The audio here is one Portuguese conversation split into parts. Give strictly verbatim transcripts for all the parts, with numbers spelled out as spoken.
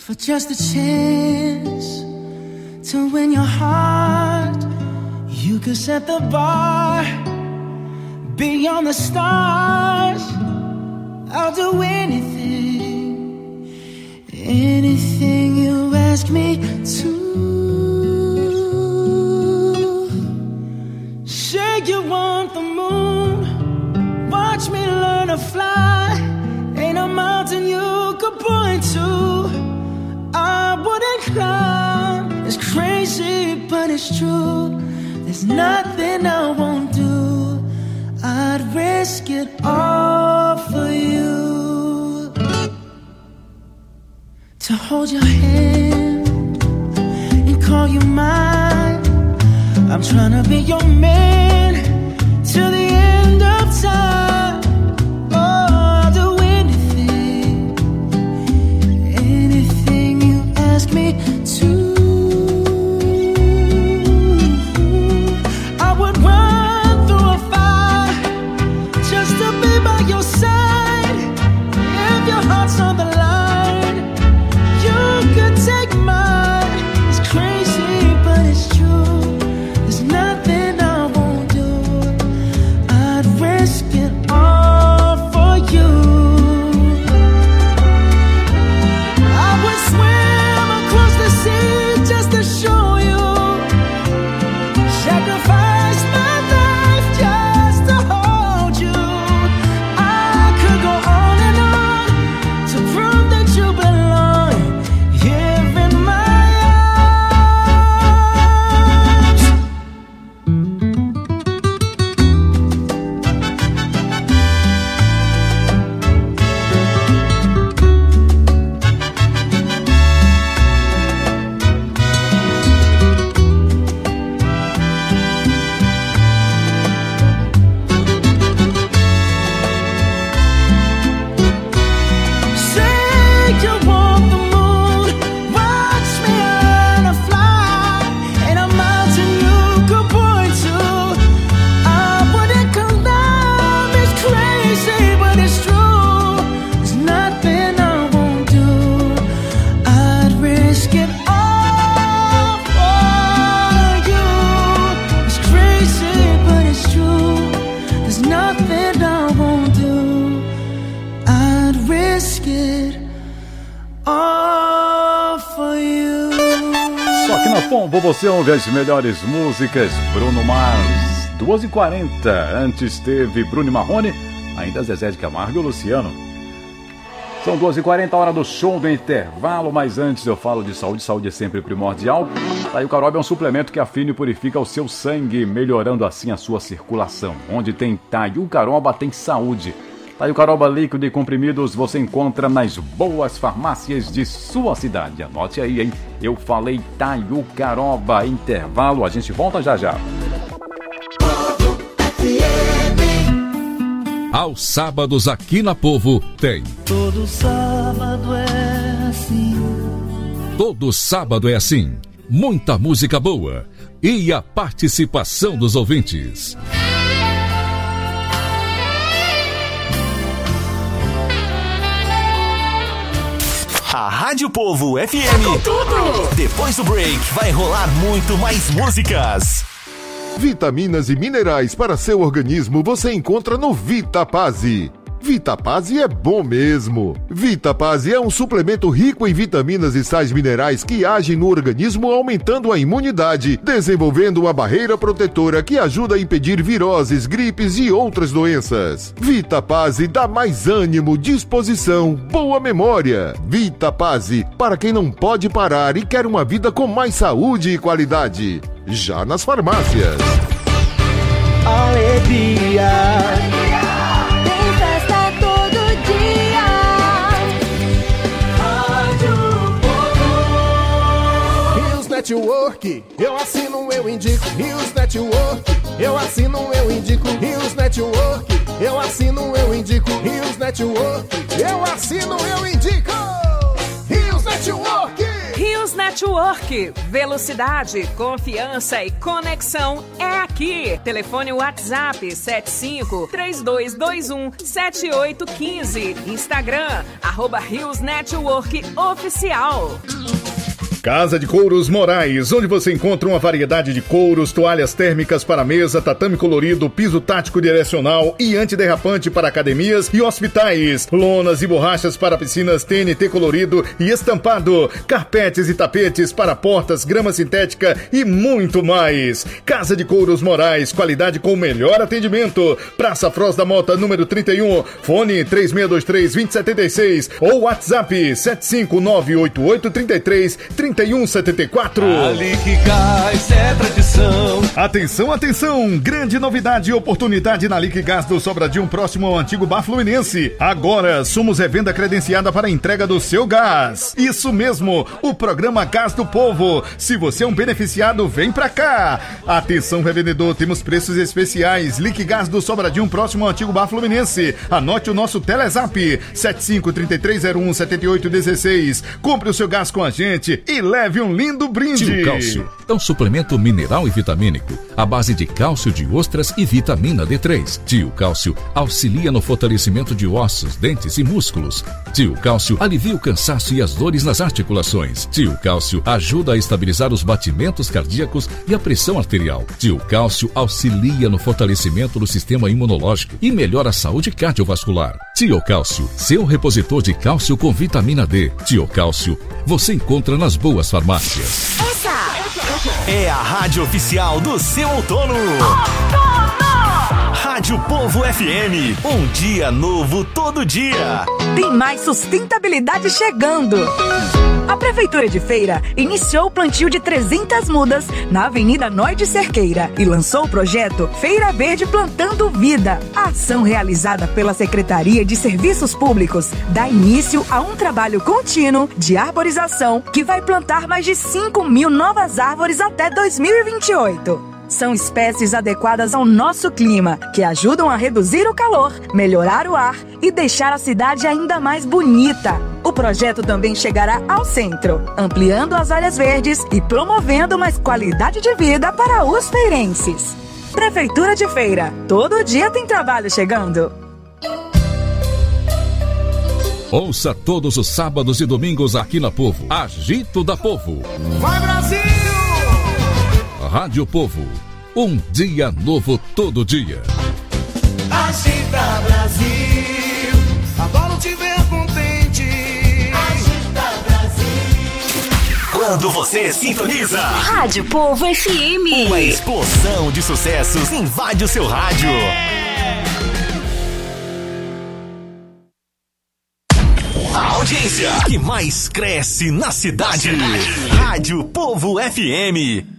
for just a chance to win your heart. You could set the bar beyond the stars. I'll do anything, anything you ask me to. Say you want the moon, watch me learn to fly. Ain't a mountain you could point to I wouldn't climb. It's crazy, but it's true. There's nothing I won't do. I'd risk it all for you. To hold your hand and call you mine. I'm trying to be your man till the end of time. Oh, I'll do anything, anything you ask me to. I would run through a fire just to be by your side. If your heart's on the line, you could take mine. It's crazy, but it's true. There's nothing I won't do. I'd risk it all for you. I would swim across the sea just to show you. Sacrifice my life just to hold you. I could go on and on to prove that you belong here in my arms. Say you want the moon, watch me learn to fly. Ain't a mountain you could point to I wouldn't climb. It's crazy, but it's true. There's nothing I won't do. I'd risk it all for you. It's crazy, but it's true. There's nothing I won't do. I'd risk it all for you. Só que na Pombo você ouve as melhores músicas. Bruno Mars, duas e quarenta. Antes teve Bruno e Marrone, ainda Zezé de Camargo e o Luciano. São duas e quarenta, hora do show do intervalo. Mas antes eu falo de saúde. Saúde é sempre primordial. Taio Caroba é um suplemento que afina e purifica o seu sangue, melhorando assim a sua circulação. Onde tem Taio Caroba, tem saúde. Taio Caroba líquido e comprimidos você encontra nas boas farmácias de sua cidade. Anote aí, hein? Eu falei Taio Caroba. Intervalo, a gente volta já já. Aos sábados aqui na Povo tem. Todo sábado é assim. Todo sábado é assim. Muita música boa e a participação dos ouvintes. A Rádio Povo F M. Tudo. Depois do break vai rolar muito mais músicas. Vitaminas e minerais para seu organismo você encontra no Vitapase. Vitapase é bom mesmo. Vitapase é um suplemento rico em vitaminas e sais minerais que agem no organismo aumentando a imunidade, desenvolvendo uma barreira protetora que ajuda a impedir viroses, gripes e outras doenças. Vitapase dá mais ânimo, disposição, boa memória. Vitapase, para quem não pode parar e quer uma vida com mais saúde e qualidade. Já nas farmácias. Alegria. Tem festa todo dia. Rádio Povo. Rios Network, eu assino, eu indico. Rios Network, eu assino, eu indico. Rios Network, eu assino, eu indico. Rios Network, eu assino, eu indico. Rios Network. Rios Network. Network. Velocidade, confiança e conexão é aqui. Telefone WhatsApp sete cinco, três dois dois um, sete oito um cinco. Instagram, arroba Rios Network Oficial. Casa de Couros Moraes, onde você encontra uma variedade de couros, toalhas térmicas para mesa, tatame colorido, piso tático direcional e antiderrapante para academias e hospitais, lonas e borrachas para piscinas T N T colorido e estampado, carpetes e tapetes para portas, grama sintética e muito mais. Casa de Couros Moraes, qualidade com o melhor atendimento. Praça Froz da Mota, número trinta e um, fone três seis dois três, dois zero sete seis ou WhatsApp sete cinco nove oito oito três três, trinta e um setenta e quatro. Ali que Gás é tradição. Atenção, atenção! Grande novidade e oportunidade na Liquigás do Sobradinho, próximo ao antigo Bar Fluminense. Agora somos revenda credenciada para a entrega do seu gás. Isso mesmo, o programa Gás do Povo. Se você é um beneficiado, vem pra cá. Atenção, revendedor, temos preços especiais. Liquigás do Sobradinho, próximo ao antigo Bar Fluminense. Anote o nosso Telezap sete cinco, três três zero um, sete oito um seis. Compre o seu gás com a gente e leve um lindo brinde. Tio Cálcio é um suplemento mineral e vitamínico à base de cálcio de ostras e vitamina D três. Tio Cálcio auxilia no fortalecimento de ossos, dentes e músculos. Tio Cálcio alivia o cansaço e as dores nas articulações. Tio Cálcio ajuda a estabilizar os batimentos cardíacos e a pressão arterial. Tio Cálcio auxilia no fortalecimento do sistema imunológico e melhora a saúde cardiovascular. Tio Cálcio, seu repositor de cálcio com vitamina D. Tio Cálcio, você encontra nas boas farmácias. Essa é a rádio oficial do seu outono. Rádio Povo F M, um dia novo todo dia. Tem mais sustentabilidade chegando. A Prefeitura de Feira iniciou o plantio de trezentas mudas na Avenida Noide Cerqueira e lançou o projeto Feira Verde Plantando Vida. A ação realizada pela Secretaria de Serviços Públicos dá início a um trabalho contínuo de arborização que vai plantar mais de cinco mil novas árvores até dois mil e vinte e oito. São espécies adequadas ao nosso clima, que ajudam a reduzir o calor, melhorar o ar e deixar a cidade ainda mais bonita. O projeto também chegará ao centro, ampliando as áreas verdes e promovendo mais qualidade de vida para os feirenses. Prefeitura de Feira, todo dia tem trabalho chegando. Ouça todos os sábados e domingos aqui na Povo. Agito da Povo. Vai, Brasil! Rádio Povo, um dia novo todo dia. Agita, Brasil, adoro te ver contente. Agita, Brasil. Quando você sintoniza Rádio Povo F M, uma explosão de sucessos invade o seu rádio. A audiência que mais cresce na cidade. Rádio Povo F M.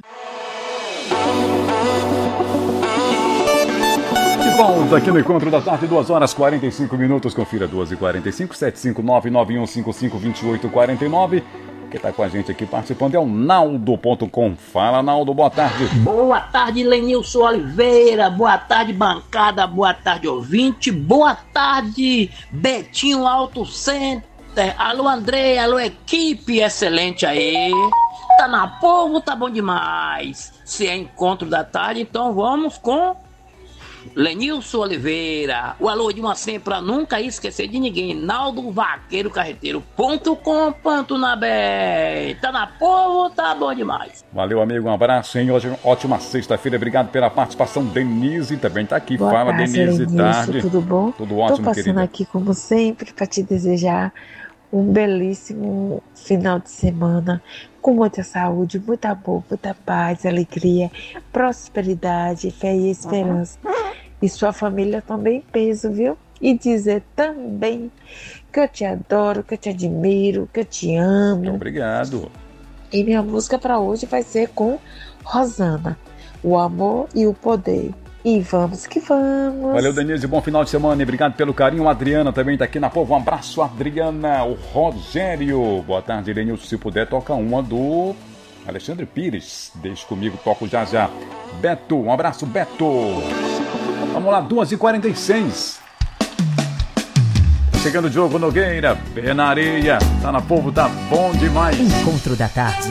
Volta aqui no Encontro da Tarde, duas horas e quarenta e cinco minutos. Confira duas e quarenta e cinco, sete cinco nove, nove um cinco cinco, dois oito quatro nove. Quem está com a gente aqui participando é o Naldo ponto com. Fala, Naldo, boa tarde. Boa tarde, Lenilson Oliveira. Boa tarde, bancada. Boa tarde, ouvinte. Boa tarde, Betinho Auto Center. Alô, André. Alô, equipe. Excelente aí. Tá na Povo, tá bom demais. Se é encontro da tarde, então vamos com Lenilson Oliveira. O alô de uma senha pra nunca esquecer de ninguém. Naldo Vaqueiro Carreteiro ponto com ponto na bé. Tá na Povo, tá bom demais. Valeu, amigo, um abraço, hein? Hoje, ótima sexta-feira, obrigado pela participação. Denise também tá aqui. Boa Fala, tarde, Denise, Lenilson, tarde. tudo bom? Tudo ótimo, Tô passando querida. aqui, como sempre, para te desejar um belíssimo final de semana, com muita saúde, muita boa, muita paz, alegria, prosperidade, fé e esperança. E sua família também em peso, viu? E dizer também que eu te adoro, que eu te admiro, que eu te amo. Obrigado. E minha música para hoje vai ser com Rosana, O Amor e o Poder. E vamos que vamos. Valeu, Denise, bom final de semana e obrigado pelo carinho. A Adriana também tá aqui na Povo. Um abraço, Adriana. O Rogério. Boa tarde, Denilson. Se puder, toca uma do Alexandre Pires. Deixa comigo, toco já já. Beto, um abraço, Beto. Vamos lá, duas e quarenta e seis. chegando o Diogo Nogueira, Pé na Areia. Tá na Povo, tá bom demais. Encontro da tarde.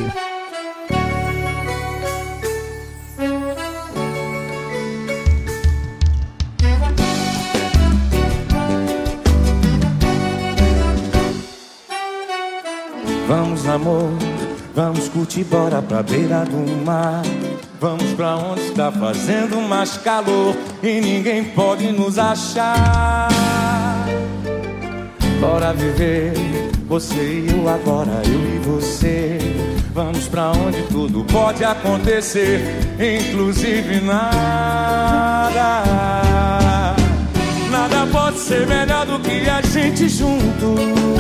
Vamos, amor, vamos curtir, bora pra beira do mar. Vamos pra onde está fazendo mais calor e ninguém pode nos achar. Bora viver, você e eu agora, eu e você. Vamos pra onde tudo pode acontecer, inclusive nada. Nada pode ser melhor do que a gente junto.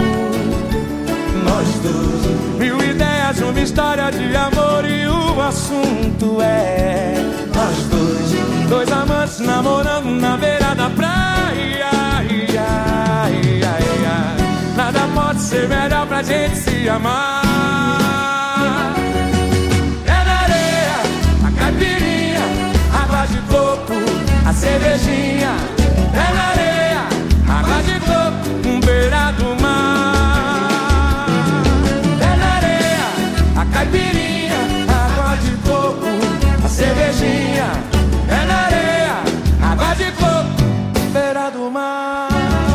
Nós dois, mil ideias, uma história de amor e o assunto é nós dois, dois amantes namorando na beira da praia. Ia, ia, ia. Nada pode ser melhor pra gente se amar. É na areia, a caipirinha, água de coco, a cervejinha. É na areia, água de coco, um beira do mar. Caipirinha, água de coco, a cervejinha. É na areia, água de coco, beira do mar.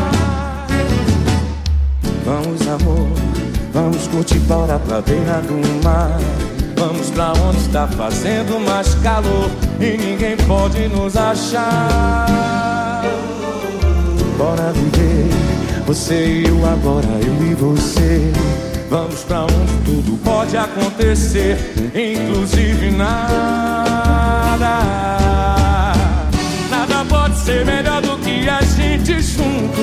Vamos, amor, vamos curtir, bora pra beira do mar. Vamos pra onde está fazendo mais calor e ninguém pode nos achar. Bora viver, você e eu agora, eu e você. Vamos pra onde tudo pode acontecer, inclusive nada. Nada pode ser melhor do que a gente junto.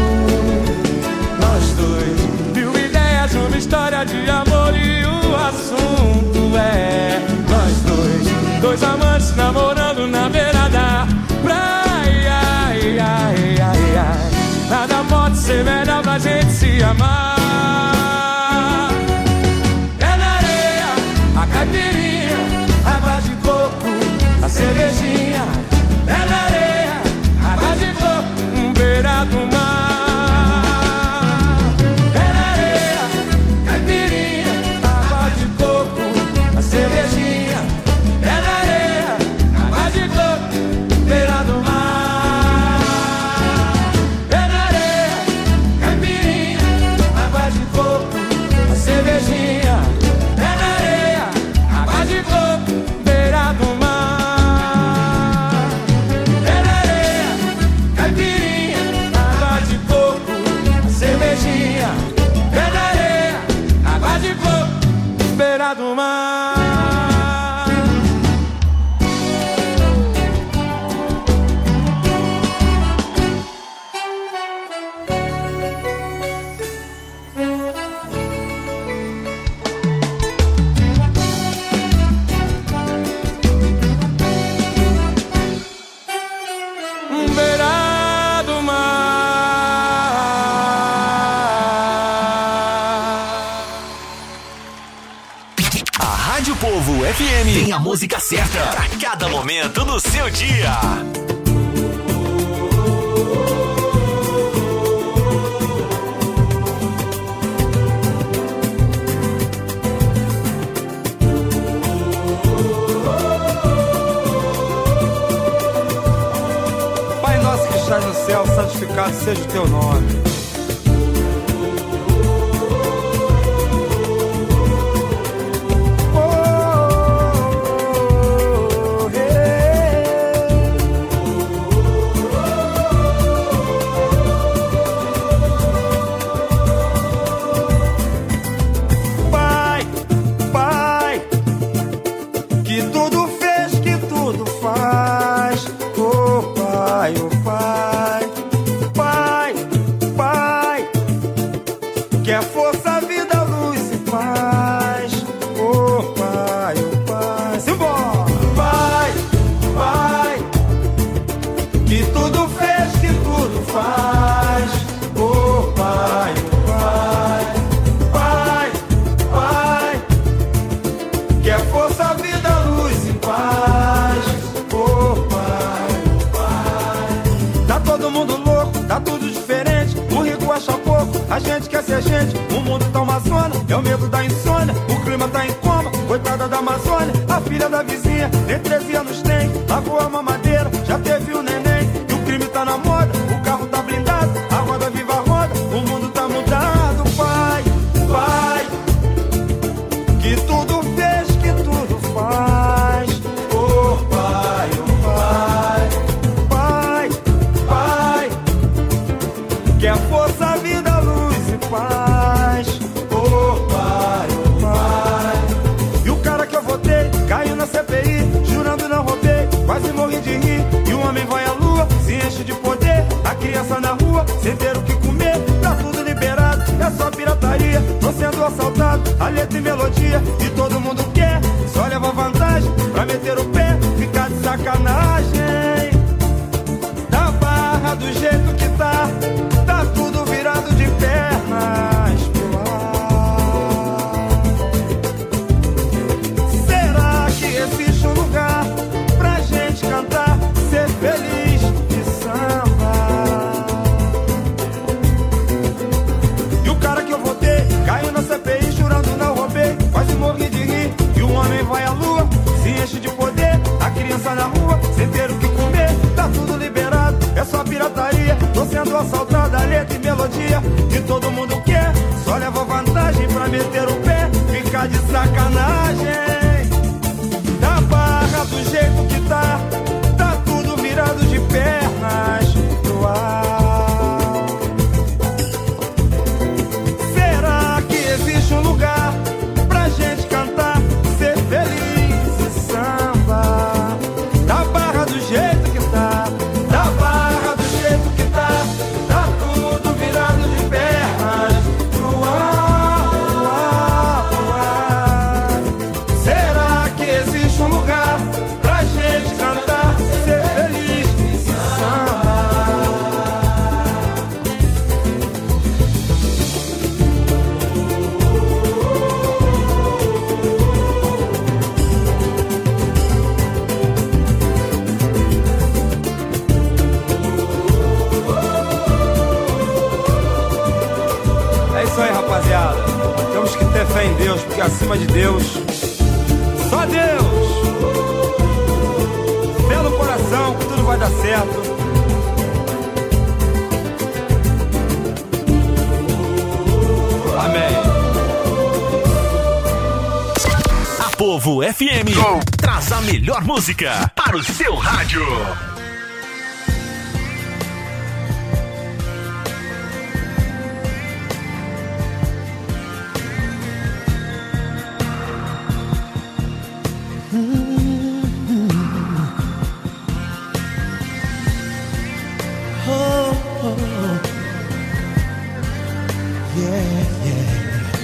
Nós dois, mil ideias, uma história de amor e o assunto é nós dois, dois amantes namorando na beira da praia. Ai, ai, ai, ai. Nada pode ser melhor pra gente se amar. Caipirinha, água de coco, a cervejinha. É na areia, água de coco, beira do mar. É na areia, caipirinha, água de coco, a cervejinha. É na areia, água de coco, beira do mar. É na areia, caipirinha, água de coco, a cervejinha. Beira do mar. É na areia, caipirinha, água de coco, a cervejinha. É na areia, água de coco, beira do mar. F M tem a música certa pra cada momento do seu dia. Pai nosso que estás no céu, santificado seja o teu nome. Pai, rua sem ter o que comer. Tá tudo liberado, é só pirataria. Tô sendo assaltado, a letra e melodia. E todo mundo quer, só leva vantagem pra meter o pé, ficar de sacanagem. Da barra do jeito que tá, tá tudo virado de pernas pro ar. Será que existe um lugar pra gente cantar, ser feliz de samba? E o cara que eu votei caiu na C P I jurando não roubei. Quase morri de rir. E o homem vai à lua, se enche de poder. A criança na rua, sem ter o que comer. Tá tudo liberado, é só pirataria. Tô sendo assaltado, a letra e melodia. E todo mundo quer, só leva vantagem pra meter o pé, ficar de sacanagem. Da barra do jeito que tá, tá tudo virado de pernas pro ar. Será que existe um lugar pra gente cantar, ser feliz e samba? Da barra do jeito que tá, da barra do jeito que tá, tá tudo virado de pernas pro ar, pro ar, pro ar. Será que existe um lugar pra gente cantar, ser feliz e samba? É isso aí, rapaziada. Temos que ter fé em Deus, porque acima de Deus, só Deus. Pelo coração, que tudo vai dar certo. Amém. A Povo F M traz a melhor música para o seu rádio. Oh, oh, yeah, yeah.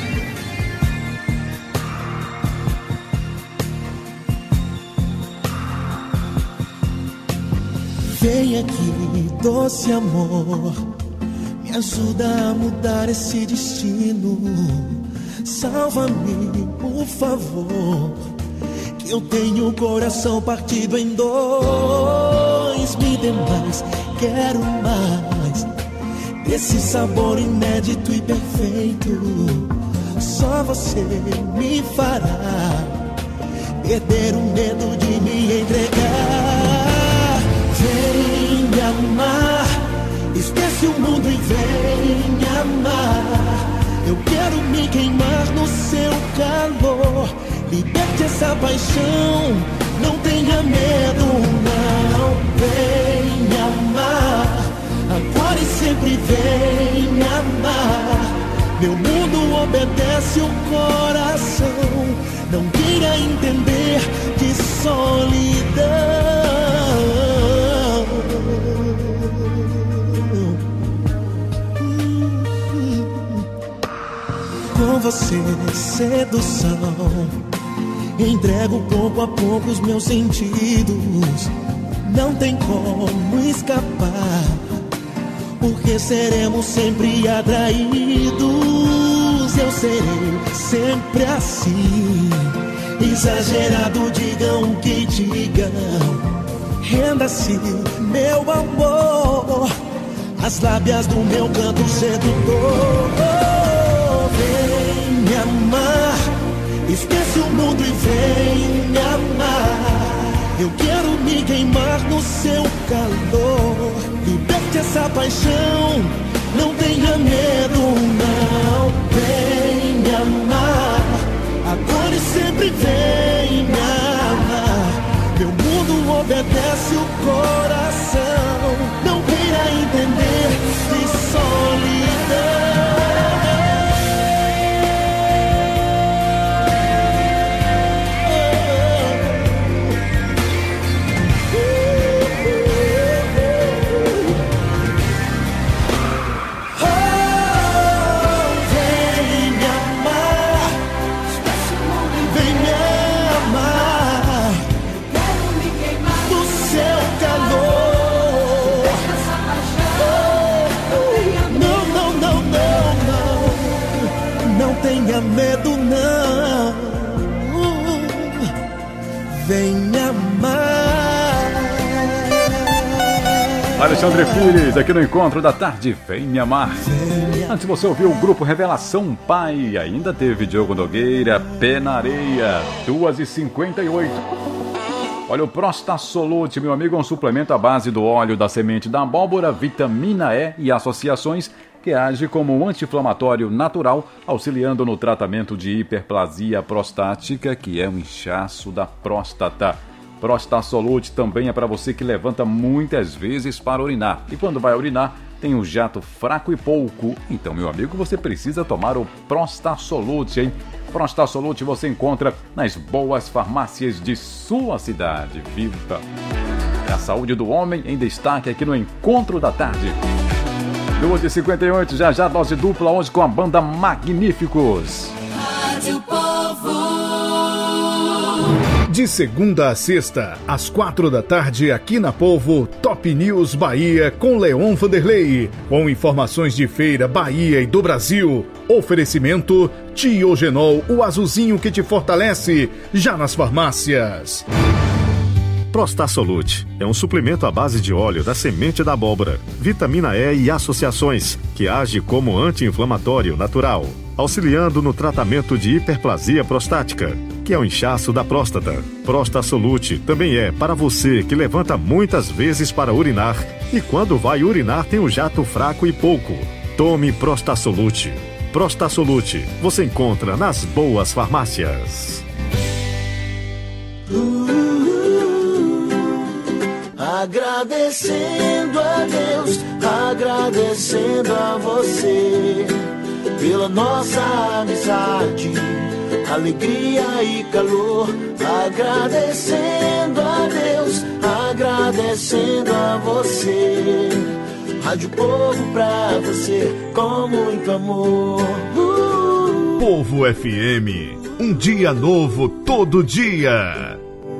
Vem aqui, doce amor, me ajuda a mudar esse destino. Salva-me, por favor, que eu tenho o coração partido em dois. Me dê mais, quero mais desse sabor inédito e perfeito. Só você me fará perder o medo de me entregar. Vem me amar, esquece o mundo e vem me amar. Eu quero me queimar no seu calor. Liberte essa paixão, não tenha medo, não. Vem me amar, agora e sempre vem me amar. Meu mundo obedece o coração, não queira entender de solidão. Com você, sedução, entrego pouco a pouco os meus sentidos. Não tem como escapar, porque seremos sempre atraídos. Eu serei sempre assim, exagerado, digam o que digam. Renda-se, meu amor, as lábias do meu canto sedutor. Vem me amar, esquece o mundo e vem me amar. Eu quero me queimar no seu calor. Liberte essa paixão, não tenha medo, não. Vem me amar, agora e sempre vem me amar. Meu mundo obedece o coração, não queira entender de solidão. vem me amar. Alexandre Pires, aqui no Encontro da Tarde, Vem Me Amar. Antes você ouviu o grupo Revelação Pai, ainda teve Diogo Nogueira, Pé na Areia, duas e cinquenta e oito. Olha, o Prostasolute, meu amigo, é um suplemento à base do óleo da semente da abóbora, vitamina E e associações, que age como um anti-inflamatório natural, auxiliando no tratamento de hiperplasia prostática, que é um inchaço da próstata. Prostasolute também é para você que levanta muitas vezes para urinar. E quando vai urinar, tem um jato fraco e pouco. Então, meu amigo, você precisa tomar o Prostasolute, hein? Prostasolute você encontra nas boas farmácias de sua cidade. Viva! É a saúde do homem em destaque aqui no Encontro da Tarde. duas e cinquenta e oito, já já dose dupla hoje com a banda Magníficos. Rádio Povo. De segunda a sexta, às quatro da tarde, aqui na Povo, Top News Bahia com Leon Vanderlei. Com informações de feira, Bahia e do Brasil. Oferecimento Tiogenol, o azulzinho que te fortalece, já nas farmácias. Prostasolute é um suplemento à base de óleo da semente da abóbora, vitamina E e associações, que age como anti-inflamatório natural, auxiliando no tratamento de hiperplasia prostática, que é o inchaço da próstata. Prostasolute também é para você que levanta muitas vezes para urinar e quando vai urinar tem um jato fraco e pouco. Tome Prostasolute. Prostasolute você encontra nas boas farmácias. Agradecendo a Deus, agradecendo a você pela nossa amizade, alegria e calor. Agradecendo a Deus, agradecendo a você. Rádio Povo pra você com muito amor. uh. Povo F M, um dia novo todo dia.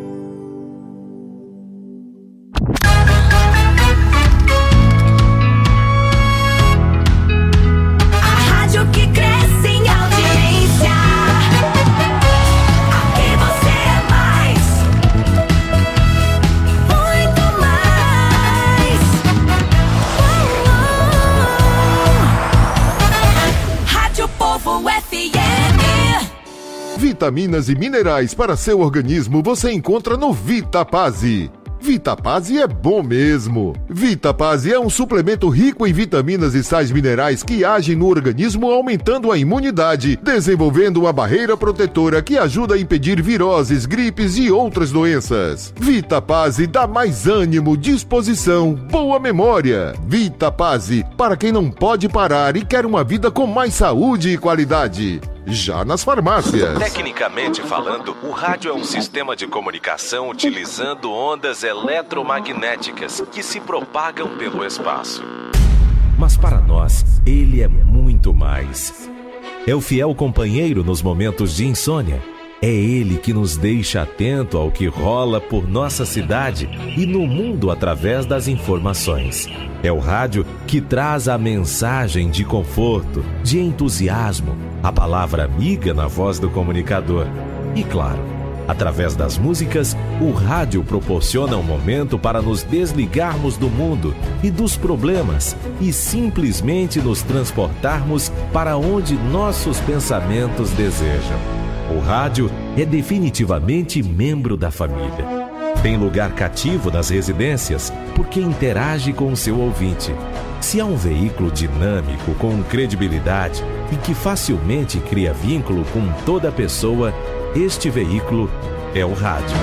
Vitaminas e minerais para seu organismo você encontra no Vitapase. Vitapase é bom mesmo. Vitapase é um suplemento rico em vitaminas e sais minerais que agem no organismo aumentando a imunidade, desenvolvendo uma barreira protetora que ajuda a impedir viroses, gripes e outras doenças. Vitapase dá mais ânimo, disposição, boa memória. Vitapase, para quem não pode parar e quer uma vida com mais saúde e qualidade. Já nas farmácias. Tecnicamente falando, o rádio é um sistema de comunicação utilizando ondas eletromagnéticas que se propagam pelo espaço. Mas para nós, ele é muito mais. É o fiel companheiro nos momentos de insônia. É ele que nos deixa atento ao que rola por nossa cidade e no mundo através das informações. É o rádio que traz a mensagem de conforto, de entusiasmo, a palavra amiga na voz do comunicador. E claro, através das músicas, o rádio proporciona um momento para nos desligarmos do mundo e dos problemas e simplesmente nos transportarmos para onde nossos pensamentos desejam. O rádio é definitivamente membro da família. Tem lugar cativo nas residências porque interage com o seu ouvinte. Se há um veículo dinâmico, com credibilidade e que facilmente cria vínculo com toda pessoa, este veículo é o rádio.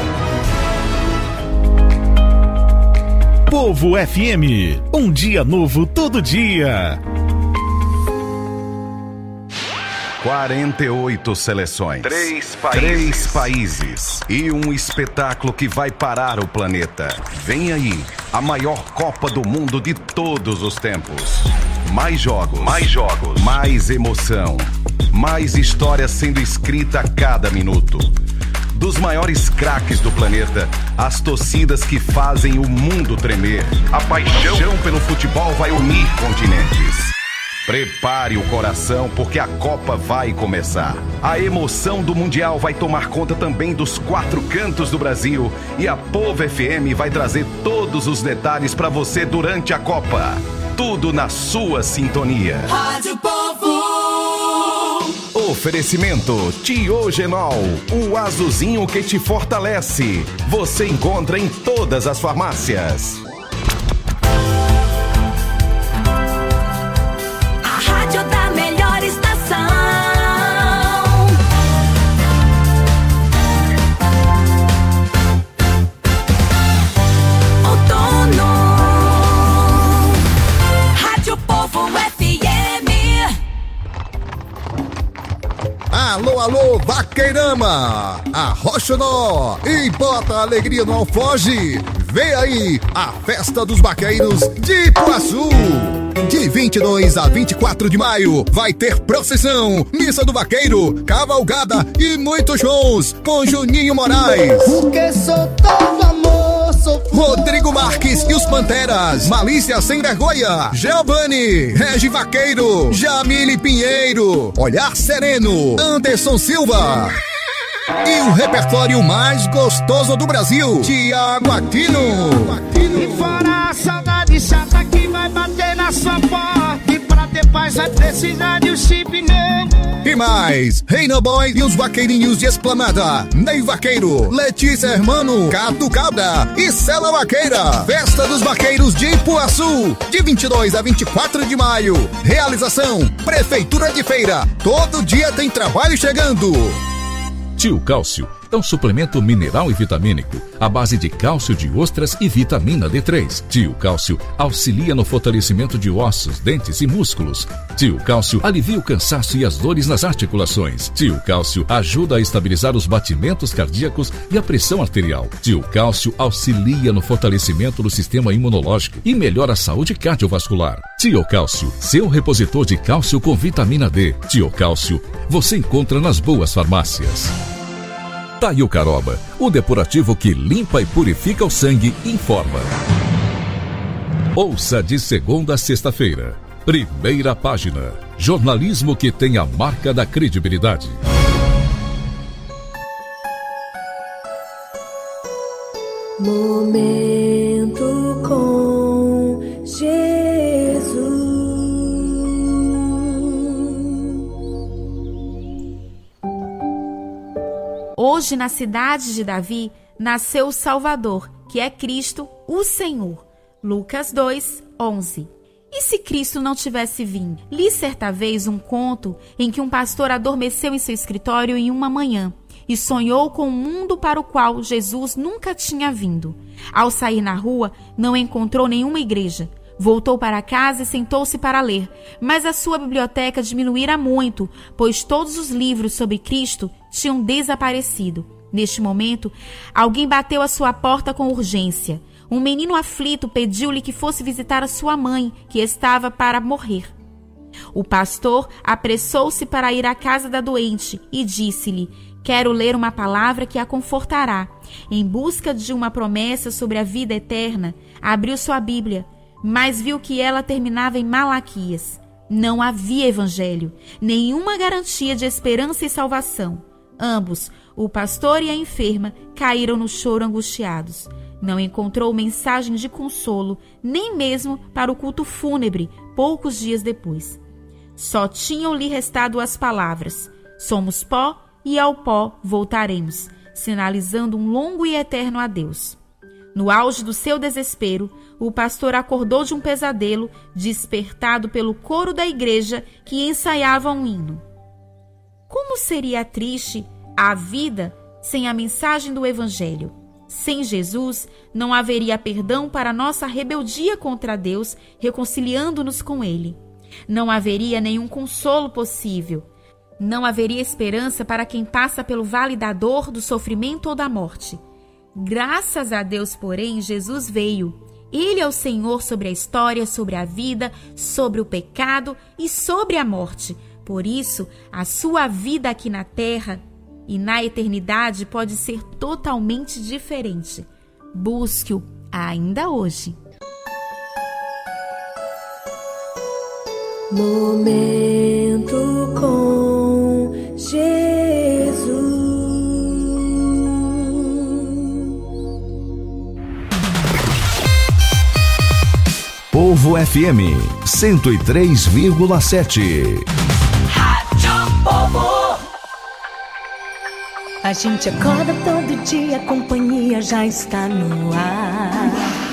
Povo F M, um dia novo todo dia. quarenta e oito seleções, Três países. Três países e um espetáculo que vai parar o planeta. Vem aí, a maior Copa do Mundo de todos os tempos. Mais jogos, mais jogos, mais emoção, mais história sendo escrita a cada minuto. Dos maiores craques do planeta, as torcidas que fazem o mundo tremer. A paixão pelo futebol vai unir continentes. Prepare o coração porque a Copa vai começar. A emoção do Mundial vai tomar conta também dos quatro cantos do Brasil e a Povo F M vai trazer todos os detalhes para você durante a Copa. Tudo na sua sintonia. Rádio Povo. Oferecimento Tiogenol, o azulzinho que te fortalece. Você encontra em todas as farmácias. Da melhor estação. Outono. Rádio Povo F M. Alô, alô, Vaqueirama, Arroxonó e bota alegria no alfoge. Vem aí a Festa dos Vaqueiros de Ipuaçu. De vinte e dois a vinte e quatro de maio vai ter procissão, missa do vaqueiro, cavalgada e muitos shows com Juninho Moraes. Porque sou todo amor, sou Rodrigo Marques e os Panteras, Malícia Sem Vergonha, Giovanni, Regi Vaqueiro, Jamile Pinheiro, Olhar Sereno, Anderson Silva. E o repertório mais gostoso do Brasil, Tiago Aquino. E fora a saudade chata que vai bater na sua porta. E pra ter paz vai precisar de um chip novo. E mais, Reina Boy e os vaqueirinhos de Esplanada, Ney Vaqueiro, Letícia Hermano, Cato Cabra e Cela Vaqueira. Festa dos Vaqueiros de Ipuaçu, de vinte e dois a vinte e quatro de maio. Realização, Prefeitura de Feira. Todo dia tem trabalho chegando. Tio Cálcio é um suplemento mineral e vitamínico à base de cálcio de ostras e vitamina D três. Tio Cálcio auxilia no fortalecimento de ossos, dentes e músculos. Tio Cálcio alivia o cansaço e as dores nas articulações. Tio Cálcio ajuda a estabilizar os batimentos cardíacos e a pressão arterial. Tio Cálcio auxilia no fortalecimento do sistema imunológico e melhora a saúde cardiovascular. Tio Cálcio, seu repositor de cálcio com vitamina D. Tio Cálcio, você encontra nas boas farmácias. Taio Caroba, o depurativo que limpa e purifica o sangue, informa. Ouça de segunda a sexta-feira. Primeira página. Jornalismo que tem a marca da credibilidade. Momento com Jesus. Hoje, na cidade de Davi, nasceu o Salvador, que é Cristo, o Senhor. Lucas dois, onze. E se Cristo não tivesse vindo? Li certa vez um conto em que um pastor adormeceu em seu escritório em uma manhã e sonhou com um mundo para o qual Jesus nunca tinha vindo. Ao sair na rua, não encontrou nenhuma igreja. Voltou para casa e sentou-se para ler, mas a sua biblioteca diminuíra muito, pois todos os livros sobre Cristo tinham desaparecido. Neste momento, alguém bateu à sua porta com urgência. Um menino aflito pediu-lhe que fosse visitar a sua mãe, que estava para morrer. O pastor apressou-se para ir à casa da doente e disse-lhe: quero ler uma palavra que a confortará. Em busca de uma promessa sobre a vida eterna, abriu sua Bíblia, mas viu que ela terminava em Malaquias. Não havia evangelho, nenhuma garantia de esperança e salvação. Ambos, o pastor e a enferma, caíram no choro angustiados. Não encontrou mensagem de consolo, nem mesmo para o culto fúnebre, poucos dias depois. Só tinham-lhe restado as palavras: somos pó e ao pó voltaremos, sinalizando um longo e eterno adeus. No auge do seu desespero, o pastor acordou de um pesadelo, despertado pelo coro da igreja que ensaiava um hino. Como seria triste a vida sem a mensagem do Evangelho? Sem Jesus, não haveria perdão para nossa rebeldia contra Deus, reconciliando-nos com Ele. Não haveria nenhum consolo possível. Não haveria esperança para quem passa pelo vale da dor, do sofrimento ou da morte. Graças a Deus, porém, Jesus veio. Ele é o Senhor sobre a história, sobre a vida, sobre o pecado e sobre a morte. Por isso, a sua vida aqui na terra e na eternidade pode ser totalmente diferente. Busque-o ainda hoje. Momento com Jesus. Povo F M cento e três vírgula sete. Rádio Povo. A gente acorda todo dia, a companhia já está no ar.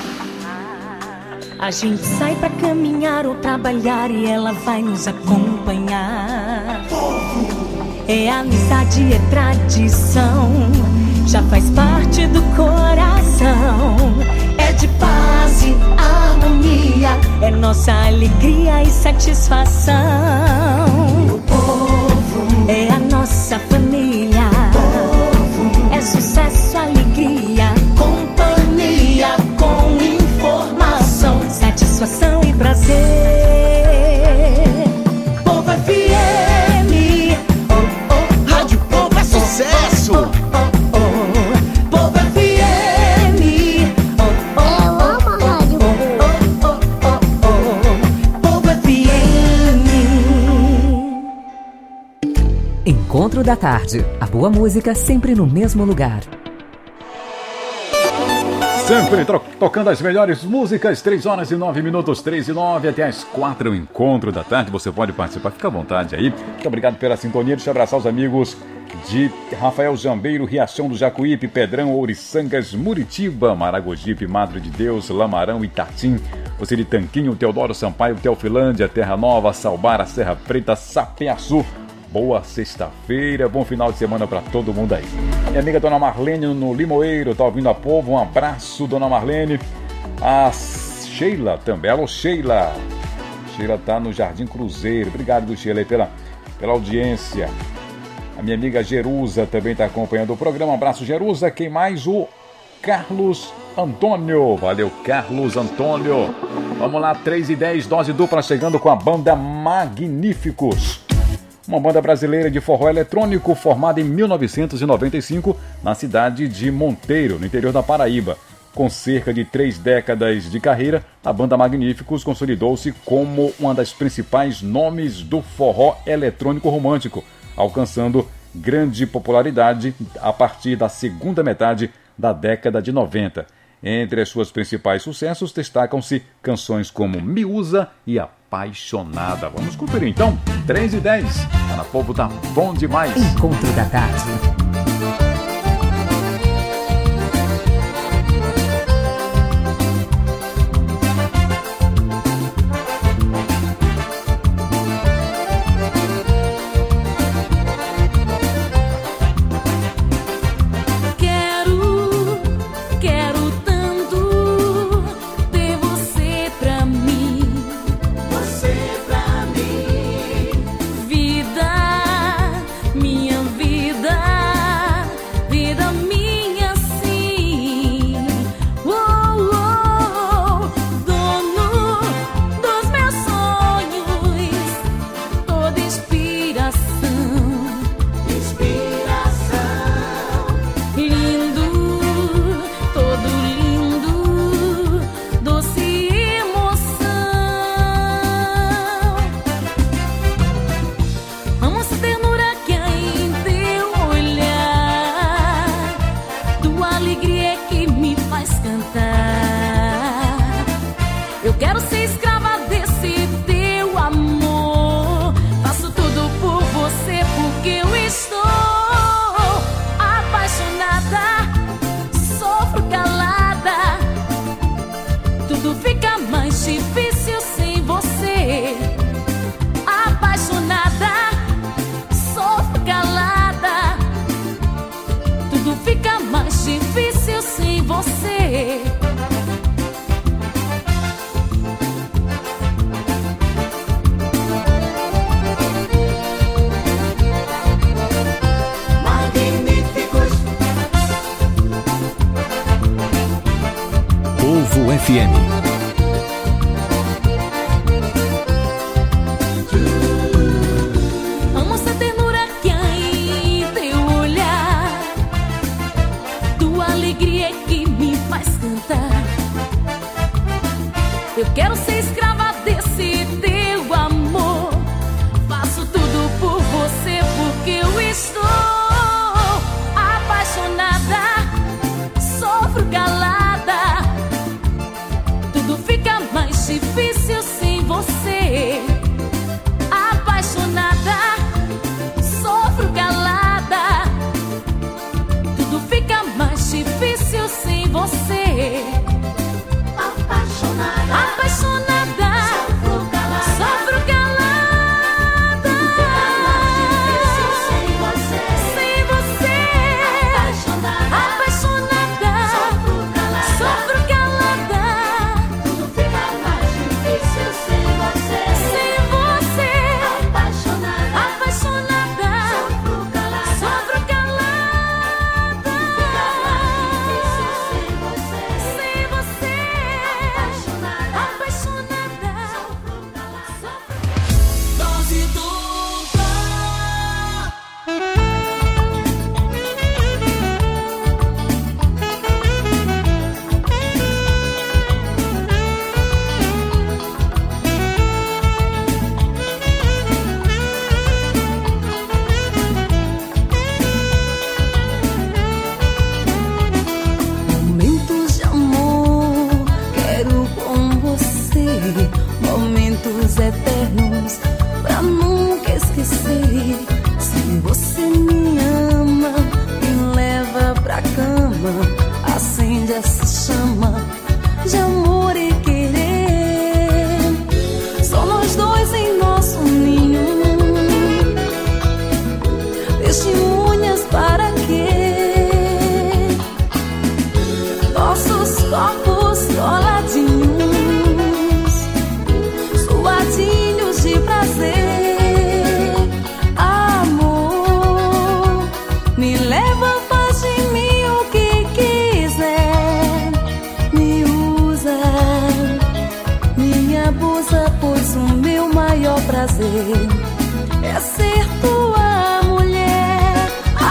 A gente sai pra caminhar ou trabalhar e ela vai nos acompanhar. É amizade, é tradição, já faz parte do coração. É de paz e harmonia, é nossa alegria e satisfação. O povo é a nossa família, é sucesso, alegria, companhia com informação, satisfação e prazer. Povo F M, oh, oh, Rádio Povo é sucesso. Oh, oh, oh, Povo F M, oh, oh, eu amo a Rádio Povo. Oh, oh, oh, oh, Povo F M. Encontro da tarde. A boa música sempre no mesmo lugar. Sempre tro- tocando as melhores músicas, três horas e nove minutos, três e nove, até as quatro, o Encontro da Tarde. Você pode participar, fica à vontade aí. Muito obrigado pela sintonia. Deixa eu abraçar os amigos de Rafael Jambeiro, Riachão do Jacuípe, Pedrão, Ouriçangas, Muritiba, Maragogipe, Madre de Deus, Lamarão, Itatim, você de Tanquinho, Teodoro Sampaio, Teofilândia, Terra Nova, Salbara, Serra Preta, Sapeaçu. Boa sexta-feira, bom final de semana pra todo mundo aí. Minha amiga Dona Marlene no Limoeiro, tá ouvindo a Povo? Um abraço, Dona Marlene. A Sheila também, alô Sheila. Sheila tá no Jardim Cruzeiro. Obrigado, Sheila, aí pela, pela audiência. A minha amiga Jerusa também tá acompanhando o programa. Um abraço, Jerusa. Quem mais? O Carlos Antônio. Valeu, Carlos Antônio. Vamos lá, três e dez, dose dupla chegando com a banda Magníficos. Uma banda brasileira de forró eletrônico formada em mil novecentos e noventa e cinco na cidade de Monteiro, no interior da Paraíba. Com cerca de três décadas de carreira, a banda Magníficos consolidou-se como uma das principais nomes do forró eletrônico romântico, alcançando grande popularidade a partir da segunda metade da década de noventa. Entre as suas principais sucessos destacam-se canções como Me Usa e Apaixonada. Vamos conferir então, três e dez. Tá na Povo, tá bom demais. Encontro da Tarde. F M. Amo essa ternura que há em teu olhar, tua alegria que me faz cantar. Eu quero ser escrava desse teu amor. Me leva, faz de mim o que quiser. Me usa, me abusa, pois o meu maior prazer é ser tua mulher.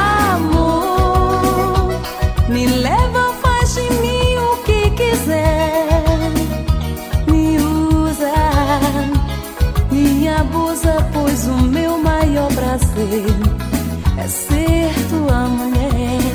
Amor, me leva, faz de mim o que quiser. Me usa, me abusa, pois o meu maior prazer é ser tua mulher.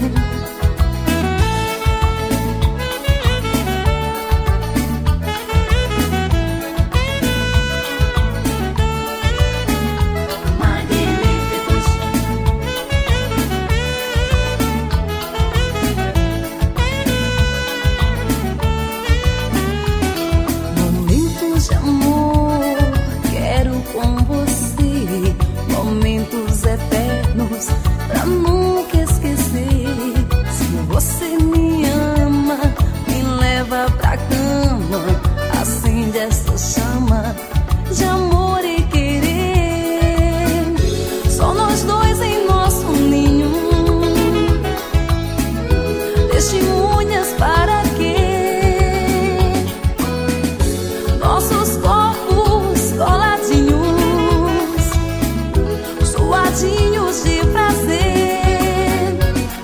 Momentos de amor quero com você, momentos eternos pra nunca esquecer. Se você me ama, me leva pra cama, acende essa chama de amor e querer. Só nós dois em nosso ninho, testemunhas para quê? Nossos corpos coladinhos, suadinhos de prazer.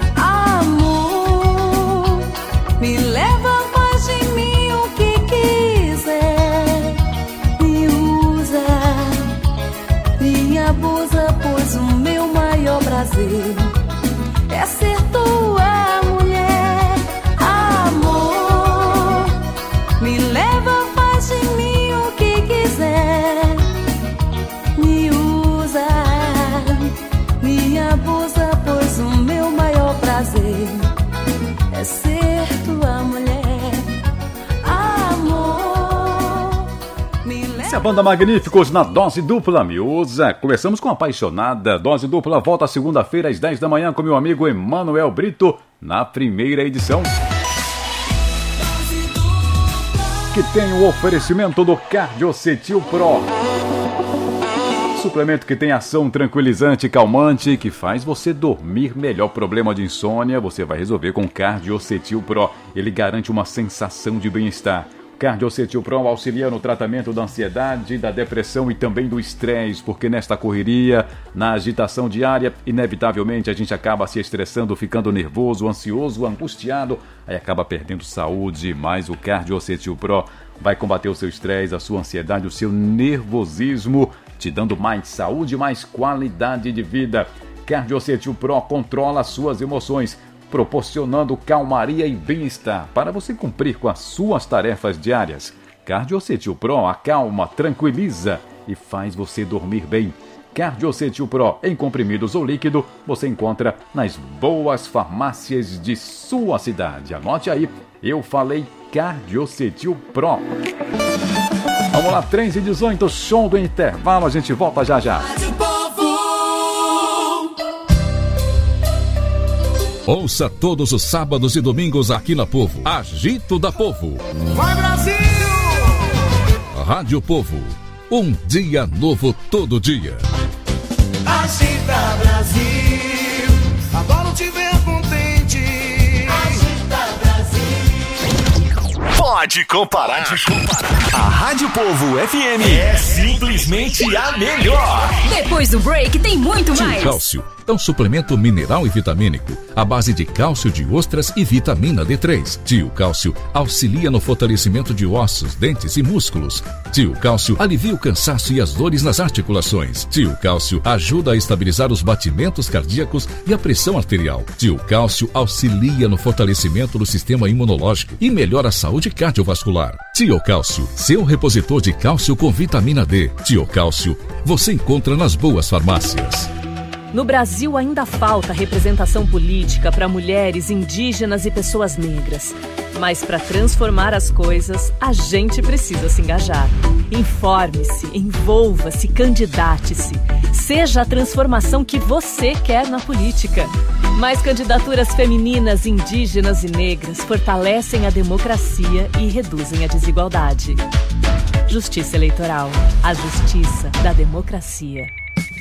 Amor, me leva, faz de mim o que quiser. Me usa, me abusa, pois o meu maior prazer é ser tua mulher. Amor, me leva, faz de mim o que quiser. Me usa, me abusa, pois o meu maior prazer é ser tua mulher. Amor, me leva. Essa é a banda Magníficos na Dose Dupla Me Usa. Começamos com Apaixonada. Dose Dupla volta segunda-feira às dez da manhã com meu amigo Emanuel Brito na primeira edição. Que tem o oferecimento do Cardiocetil Pro. Suplemento que tem ação tranquilizante e calmante, que faz você dormir melhor. Problema de insônia, você vai resolver com Cardiocetil Pro. Ele garante uma sensação de bem-estar. Cardiocetil Pro auxilia no tratamento da ansiedade, da depressão e também do estresse, porque nesta correria, na agitação diária, inevitavelmente a gente acaba se estressando, ficando nervoso, ansioso, angustiado, aí acaba perdendo saúde. Mas o Cardiocetil Pro vai combater o seu estresse, a sua ansiedade, o seu nervosismo, te dando mais saúde e mais qualidade de vida. Cardiocetil Pro controla as suas emoções, proporcionando calmaria e bem-estar para você cumprir com as suas tarefas diárias. Cardiocetil Pro acalma, tranquiliza e faz você dormir bem. Cardiocetil Pro em comprimidos ou líquido você encontra nas boas farmácias de sua cidade. Anote aí, eu falei Cardiocetil Pro. Vamos lá, três e dezoito, som do intervalo, a gente volta já já. Ouça todos os sábados e domingos aqui na Povo. Agito da Povo. Vai, Brasil! Rádio Povo. Um dia novo todo dia. Agita, Brasil! Adoro te ver contente. Agita, Brasil! Pode comparar. Pode comparar. A Rádio Povo F M é simplesmente a melhor. Depois do break tem muito Tio mais. Cálcio é um suplemento mineral e vitamínico à base de cálcio de ostras e vitamina D três. Tio Cálcio auxilia no fortalecimento de ossos, dentes e músculos. Tio Cálcio alivia o cansaço e as dores nas articulações. Tio Cálcio ajuda a estabilizar os batimentos cardíacos e a pressão arterial. Tio Cálcio auxilia no fortalecimento do sistema imunológico e melhora a saúde cardiovascular. Tio Cálcio, seu repositor de cálcio com vitamina D. Tio Cálcio, você encontra nas boas farmácias. No Brasil ainda falta representação política para mulheres, indígenas e pessoas negras. Mas para transformar as coisas, a gente precisa se engajar. Informe-se, envolva-se, candidate-se. Seja a transformação que você quer na política. Mais candidaturas femininas, indígenas e negras fortalecem a democracia e reduzem a desigualdade. Justiça Eleitoral. A justiça da democracia.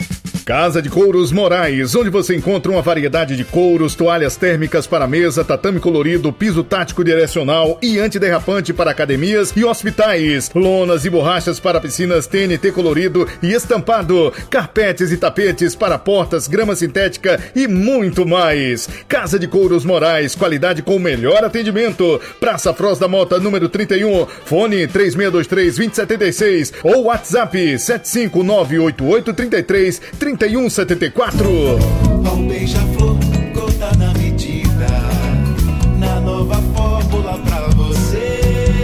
Casa de Couros Moraes, onde você encontra uma variedade de couros, toalhas térmicas para mesa, tatame colorido, piso tático direcional e antiderrapante para academias e hospitais, lonas e borrachas para piscinas T N T colorido e estampado, carpetes e tapetes para portas, grama sintética e muito mais. Casa de Couros Moraes, qualidade com o melhor atendimento. Praça Froz da Mota, número trinta e um, fone três seis dois três, dois zero sete seis ou WhatsApp sete cinco nove oito oito três três, trinta e um setenta e quatro. Um beija-flor, gota na medida, na nova fórmula pra você,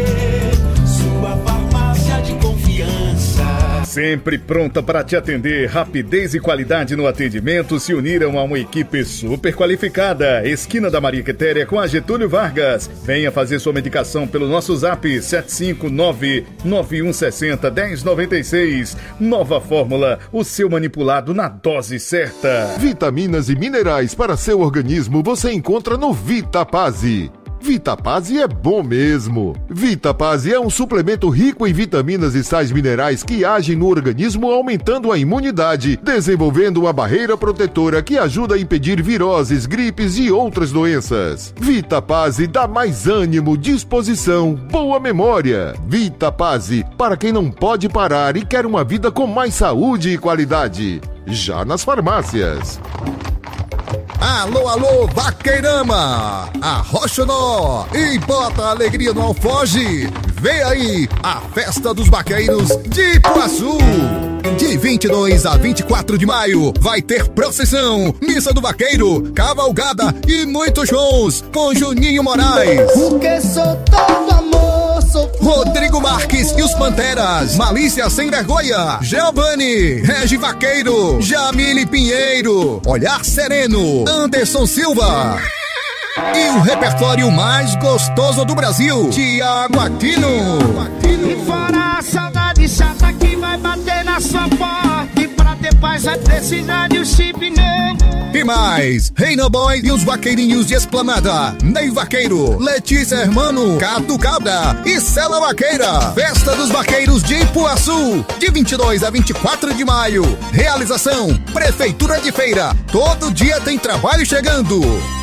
sua farmácia de confiança. Sempre pronta para te atender, rapidez e qualidade no atendimento se uniram a uma equipe super qualificada. Esquina da Maria Quitéria com a Getúlio Vargas. Venha fazer sua medicação pelo nosso zap sete cinco nove, nove um seis zero, um zero nove seis. Nova Fórmula, o seu manipulado na dose certa. Vitaminas e minerais para seu organismo você encontra no Vitapase. Vitapase é bom mesmo. Vitapase é um suplemento rico em vitaminas e sais minerais que agem no organismo aumentando a imunidade, desenvolvendo uma barreira protetora que ajuda a impedir viroses, gripes e outras doenças. Vitapase dá mais ânimo, disposição, boa memória. Vitapase, para quem não pode parar e quer uma vida com mais saúde e qualidade. Já nas farmácias. Alô, alô, Vaqueirama! Arrocha-nó e bota alegria no alfoge! Vem aí a Festa dos Vaqueiros de Ipuaçu! De vinte e dois a vinte e quatro de maio vai ter procissão, missa do vaqueiro, cavalgada e muitos shows com Juninho Moraes. Porque sou todo amor, sou Rodrigo Marques e os Panteras, Malícia Sem Vergonha, Giovanni, Regi Vaqueiro, Jamile Pinheiro, Olhar Sereno, Anderson Silva. E o repertório mais gostoso do Brasil, Tiago Aquino. E fora a saudade chata que vai bater na sua porta, e pra ter paz vai precisar de um chip, né? E mais, Reina Boy e os vaqueirinhos de Esplanada, Ney Vaqueiro, Letícia Hermano, Cato Cabra e Cela Vaqueira. Festa dos Vaqueiros de Ipuaçu, de vinte e dois a vinte e quatro de maio. Realização, Prefeitura de Feira. Todo dia tem trabalho chegando.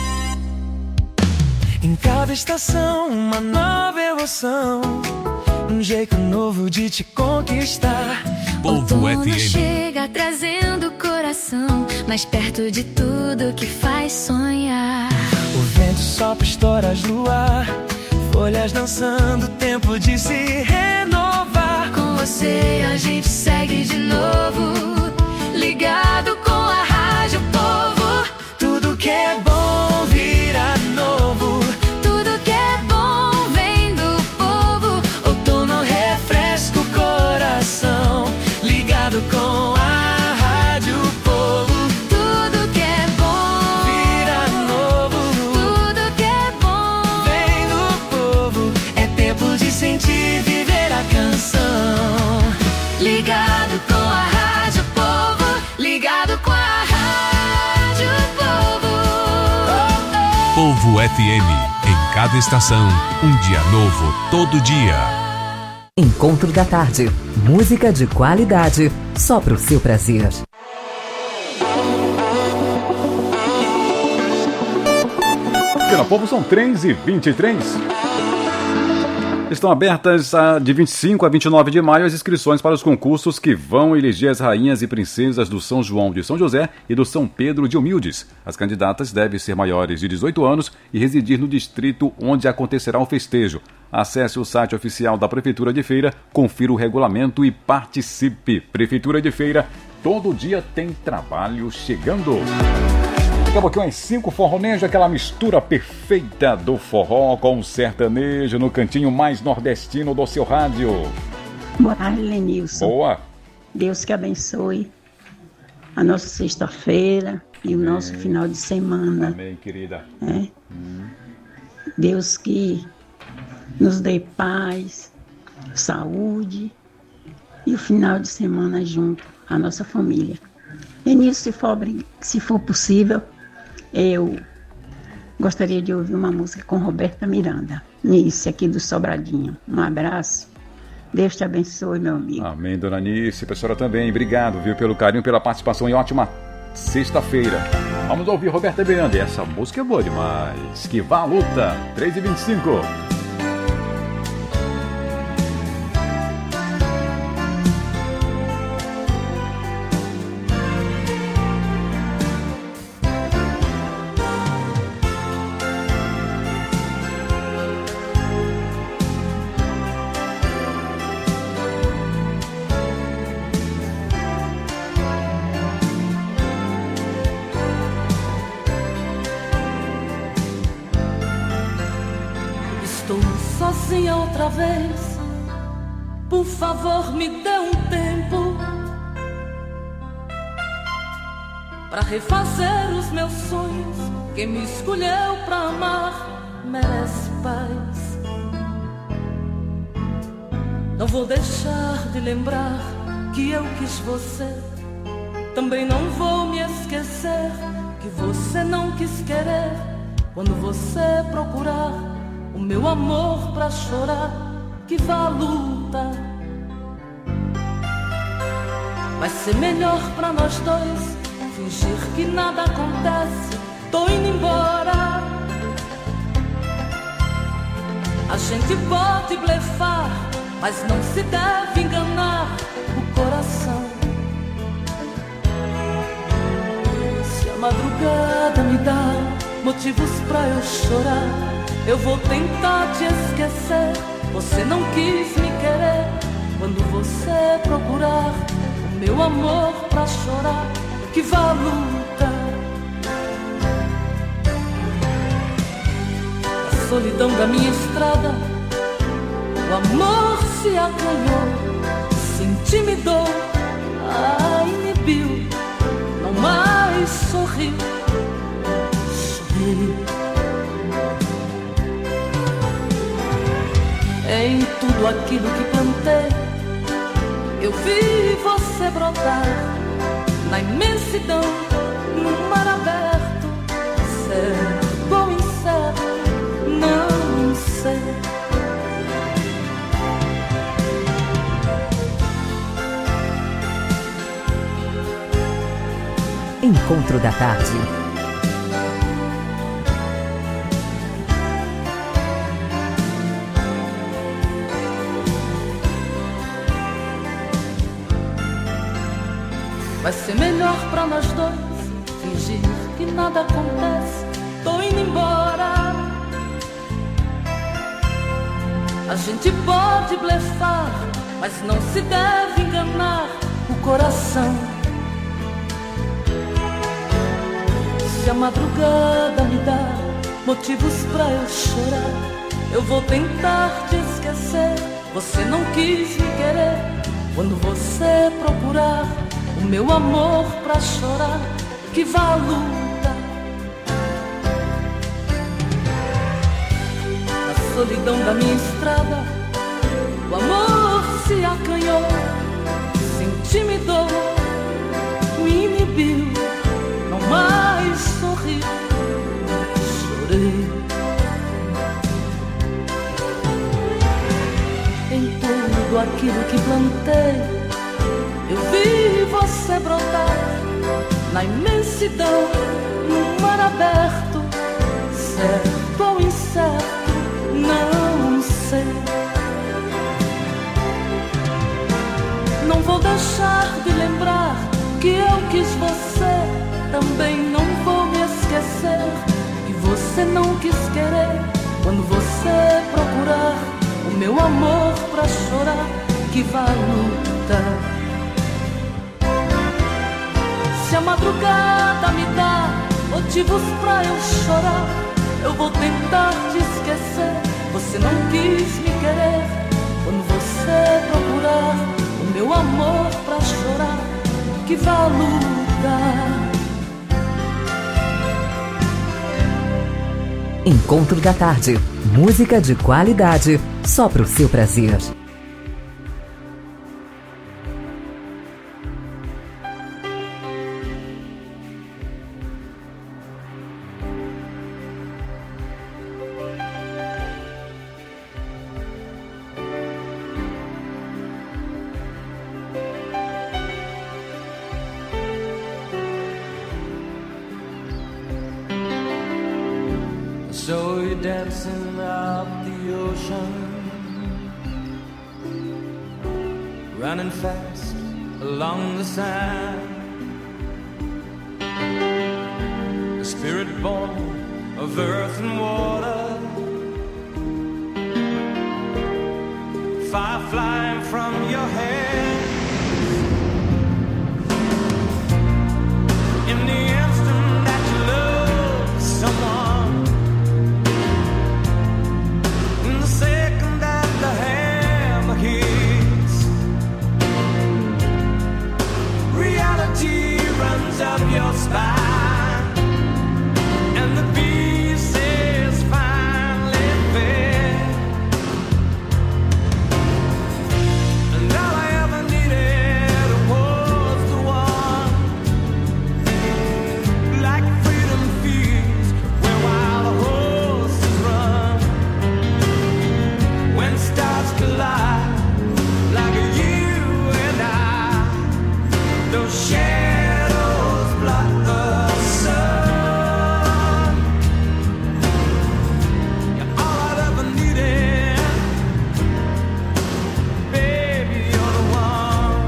Em cada estação, uma nova emoção, um jeito novo de te conquistar. Povo F M chega trazendo o coração mais perto de tudo que faz sonhar. O vento sopra histórias no ar, folhas dançando, tempo de se renovar. Com você a gente segue de novo, ligado com a Rádio Povo. Tudo que é bom vira novo. Com a Rádio Povo, tudo que é bom vira novo. Tudo que é bom vem do povo. É tempo de sentir, viver a canção. Ligado com a Rádio Povo, ligado com a Rádio Povo. Povo F M, em cada estação, um dia novo, todo dia. Encontro da Tarde. Música de qualidade, só pro seu prazer. Pela Povo são três e vinte e três. Estão abertas de vinte e cinco a vinte e nove de maio as inscrições para os concursos que vão eleger as rainhas e princesas do São João de São José e do São Pedro de Humildes. As candidatas devem ser maiores de dezoito anos e residir no distrito onde acontecerá o festejo. Acesse o site oficial da Prefeitura de Feira, confira o regulamento e participe. Prefeitura de Feira, todo dia tem trabalho chegando. Daqui a pouquinho as cinco forronejo, aquela mistura perfeita do forró com o sertanejo no cantinho mais nordestino do seu rádio. Boa tarde, Lenilson. Boa. Deus que abençoe a nossa sexta-feira e o Amém. Nosso final de semana. Amém, querida. É? Hum. Deus que nos dê paz, saúde e o final de semana junto à nossa família. Lenilson, se for, se for possível, eu gostaria de ouvir uma música com Roberta Miranda. Nisso, aqui do Sobradinho. Um abraço. Deus te abençoe, meu amigo. Amém, dona Nice. Pra senhora também. Obrigado, viu, pelo carinho, pela participação e ótima sexta-feira. Vamos ouvir Roberta Miranda. Essa música é boa demais. Que vá a luta. três e vinte e cinco. Sozinha outra vez, por favor me dê um tempo pra refazer os meus sonhos. Quem me escolheu pra amar merece paz. Não vou deixar de lembrar que eu quis você. Também não vou me esquecer que você não quis querer. Quando você procurar o meu amor pra chorar, que vá a luta. Vai ser melhor pra nós dois fingir que nada acontece. Tô indo embora. A gente pode blefar, mas não se deve enganar o coração. Se a madrugada me dá motivos pra eu chorar, eu vou tentar te esquecer. Você não quis me querer. Quando você procurar o meu amor pra chorar, que vá a luta. A solidão da minha estrada, o amor se acanhou, se intimidou, ah, inibiu, não mais sorriu, sorriu. Em tudo aquilo que plantei, eu vi você brotar. Na imensidão, no mar aberto, certo ou incerto, não sei. Encontro da Tarde. Vai ser melhor pra nós dois fingir que nada acontece. Tô indo embora. A gente pode blefar, mas não se deve enganar o coração. Se a madrugada me dá motivos pra eu chorar, eu vou tentar te esquecer. Você não quis me querer. Quando você procurar o meu amor pra chorar, que vá a luta. Na solidão da minha estrada, o amor se acanhou, se intimidou, me inibiu, não mais sorriu, chorei. Em tudo aquilo que plantei, eu vi você brotar. Na imensidão, no mar aberto, certo ou incerto, não sei. Não vou deixar de lembrar que eu quis você. Também não vou me esquecer que você não quis querer. Quando você procurar o meu amor pra chorar, que vá a luta. Se a madrugada me dá motivos pra eu chorar, eu vou tentar te esquecer. Você não quis me querer. Quando você procurar o meu amor pra chorar, que vá a luta. Encontro da Tarde. Música de qualidade, só pro seu prazer. So you're dancing up the ocean, running fast along the sand. A spirit born of earth and water, fire flying from your hands. In the instant that you love someone, in the second that the hammer hits, reality runs up your spine, and the pieces finally fit. And all I ever needed was the one, like freedom feels where wild horses run. When stars collide, like you and I, those shadows blot the sun. You're all I've ever needed, baby, you're the one.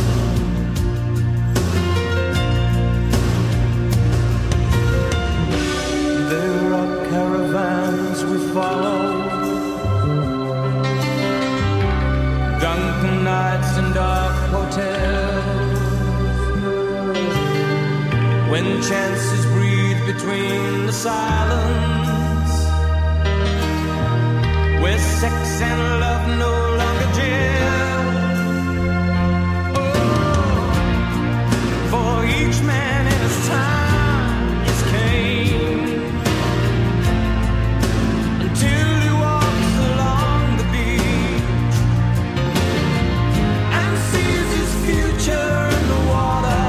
There are caravans we follow, drunken nights in dark hotels, when chances breathe between the silence, where sex and love no longer gel. Oh, for each man in his time is came, until he walks along the beach and sees his future in the water,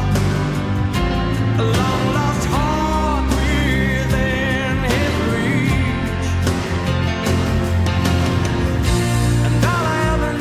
a long lost heart within his reach. And all I ever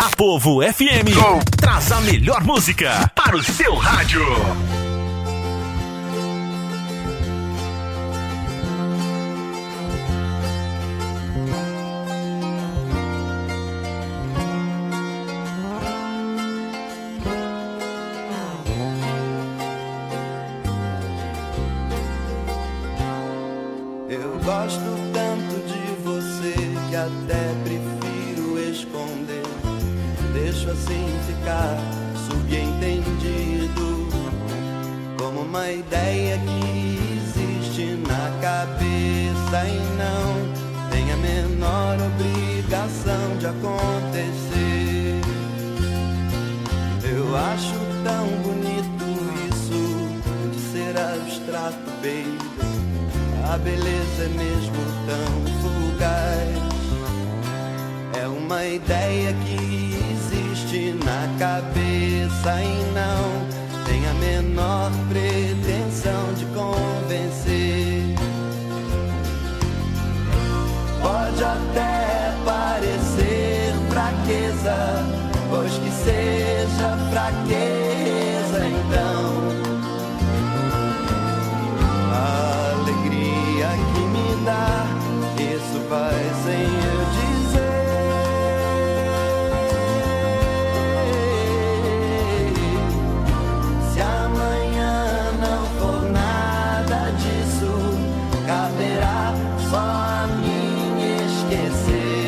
A Povo F M traz a melhor música para o seu rádio. Eu gosto tanto de você que até prefiro esconder. Deixo assim ficar subentendido, como uma ideia que existe na cabeça e não tem a menor obrigação de acontecer. Eu acho tão bonito isso de ser abstrato, baby. A beleza é mesmo tão fugaz. É uma ideia que existe na cabeça e não tem a menor pretensão de convencer. Pode até parecer fraqueza, pois que seja fraqueza então. A alegria que me dá, isso vai sem eu dizer. Se amanhã não for nada disso, caberá só a mim esquecer.